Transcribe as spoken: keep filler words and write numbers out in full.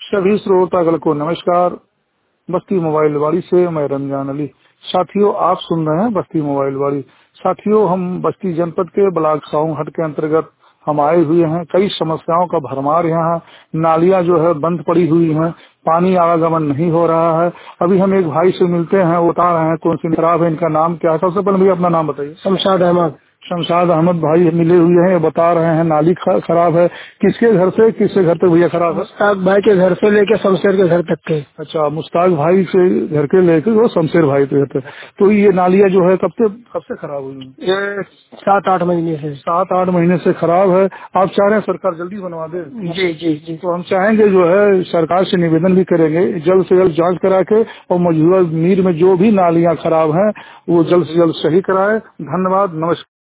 सभी श्रोतागण को नमस्कार। बस्ती मोबाइल वाड़ी से मैं रमजान अली। साथियों, आप सुन रहे हैं बस्ती मोबाइल वाड़ी। साथियों, हम बस्ती जनपद के ब्लॉक साउंग हट के अंतर्गत हम आए हुए हैं। कई समस्याओं का भरमार यहाँ है। नालियां जो है बंद पड़ी हुई हैं, पानी आवागमन नहीं हो रहा है। अभी हम एक भाई से मिलते हैं, वो बता रहे हैं कौन सी खराब है, इनका नाम क्या है। सबसे पहले भैया अपना नाम बताइए। शमशाद अहमद। शमशाद अहमद भाई मिले हुए हैं, ये बता रहे हैं नाली ख- खराब है। किसके घर से किसके घर तक भैया खराब है? मुश्ताक भाई के घर से लेके शमशेर के घर तक के। अच्छा, मुश्ताक भाई से घर के लेकर वो शमशेर भाई के घर तक। तो ये नालियां जो है कब से कब से खराब हुई हैं? ये सात आठ महीने से। सात आठ महीने से खराब है। आप चाह रहे हैं सरकार जल्दी बनवा दे? जी जी जी। तो हम चाहेंगे जो है सरकार से निवेदन भी करेंगे, जल्द से जल्द जांच करा के और मौजूदा नीर में जो भी नालियां खराब हैं वो जल्द से जल्द सही कराए। धन्यवाद, नमस्कार।